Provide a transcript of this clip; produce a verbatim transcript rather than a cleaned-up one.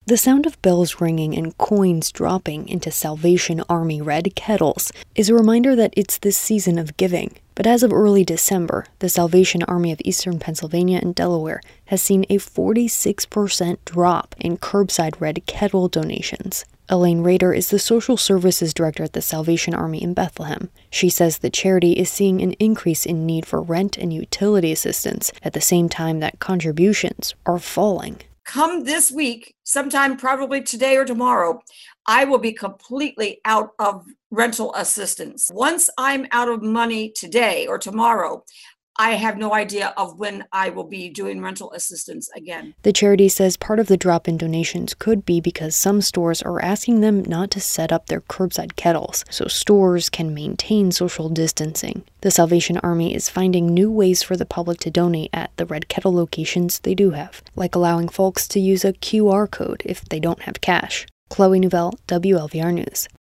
The sound of bells ringing and coins dropping into Salvation Army red kettles is a reminder that it's this season of giving. But as of early December, the Salvation Army of Eastern Pennsylvania and Delaware has seen a forty-six percent drop in curbside red kettle donations. Elaine Rader is the Social Services Director at the Salvation Army in Bethlehem. She says the charity is seeing an increase in need for rent and utility assistance at the same time that contributions are falling. Come this week, sometime probably today or tomorrow, I will be completely out of rental assistance. Once I'm out of money today or tomorrow, I have no idea of when I will be doing rental assistance again. The charity says part of the drop in donations could be because some stores are asking them not to set up their curbside kettles, so stores can maintain social distancing. The Salvation Army is finding new ways for the public to donate at the red kettle locations they do have, like allowing folks to use a Q R code if they don't have cash. Chloe Nouvelle, W L V R News.